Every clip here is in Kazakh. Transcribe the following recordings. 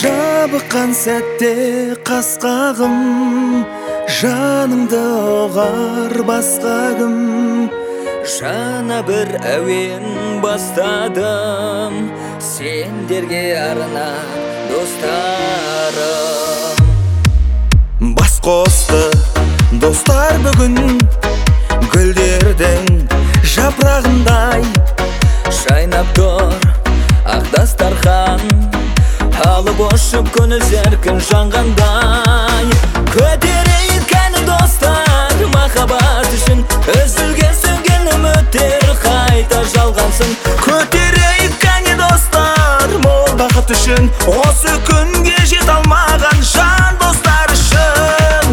Жабыққан сәтте қас-қағым, жанымды оғар басқа кім. Жана бір әуен бастадым, сендерге арнап достарым. Бас қосты достар бүгін, гүлдердің жапырағындай. Жайнап тұр ақ дастархан, алып ұшып көңіл зеркін жанғандай. Көтерейік әні достар, махаббат үшін үзілген сөнген үміттер қайта жалғансын. Көтерейік әне достар, мол бақыт үшін, осы күнге жет алмаған жан достар үшін.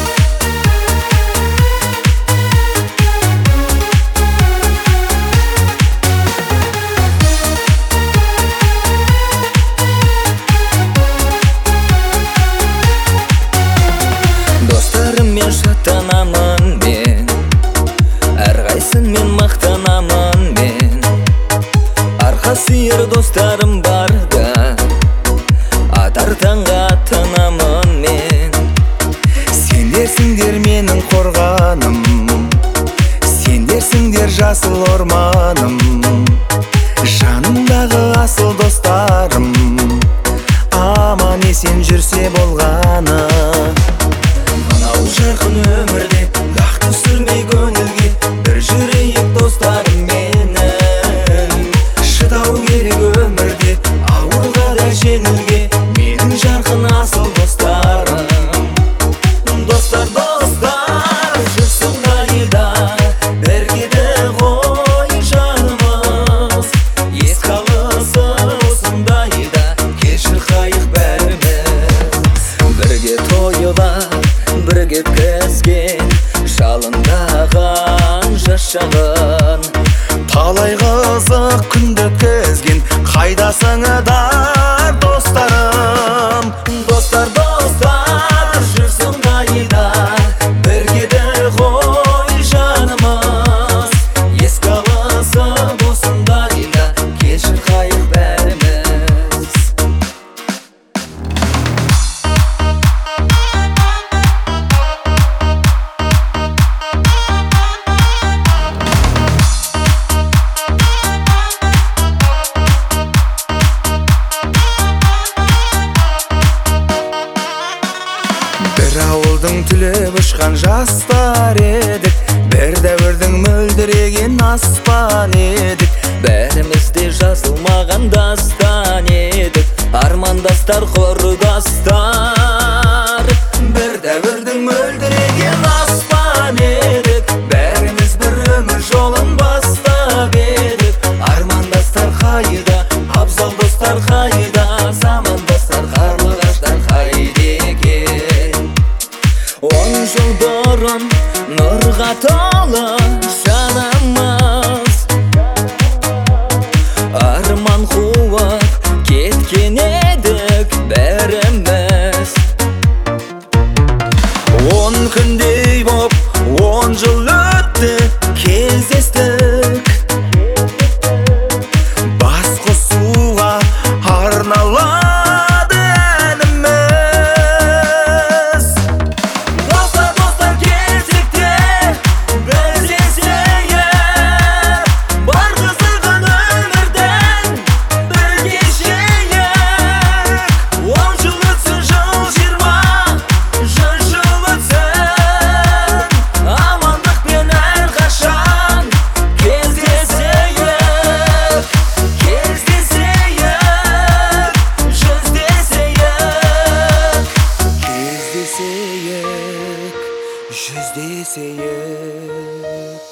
Достарыммен шаттанамын мен, әрқайсыңмен мақтанамын мен. Арқа сүйер достарым барда, атар таңға аттанамын мен. Сендерсіңдер менің қорғаным, сендерсіңдер жасыл орманым, жанымдағы асыл достарым, аман есен жүрсе болғаны. Мынау жарқын өмірде дақ түсірмей көңілге, бір жүрейік достарым менің. Шыдау керек өмірде, ауырға да жеңілге, менің жарқын асыл достарым. Достар, достар, жүрсің қайда, біргеді ғой жанымыз. Ес қалысы осындайда, кешір қайық бәріміз. Бірге тойлап, бірге өткізген, жалындаған жас шағын. Талай қызық күнді өткізген, қайдасыңдар достарым. Достар, достар, жүрсің қайда, біргеді ғой жанымыз. Еске алысы осындайда, кешір қайық бәріміз. Бір ауылдың түлеп ұшқан жастар едік, бір дәуірдің мөлдіреген аспан едік. Бәрімізде жазылмаған дастан едік, армандастар, құрдастар. Бір дәуірдің мөлдіреген аспан едік, бәріміз бір өмір жолын бастап едік. Армандастар қайда, абзал достар қайда, замандастар, қарлығаштар қайда екен. 10 жыл бұрын нұрға толы жанымыз, арман қуып кеткен едік бәріміз. 10 күндей боп 10 жыл өтті, кездестік. Бас қосуға арналады әніміз. Достар, достар, кезекте біз есейіп, бар қызығын өмірден бір кешейік. 10 жыл өтсін, жыл 20, 100 жыл өтсін, амандықпен әрқашан кездесейік. Кездесейік, жүздесейік, жүздесейік.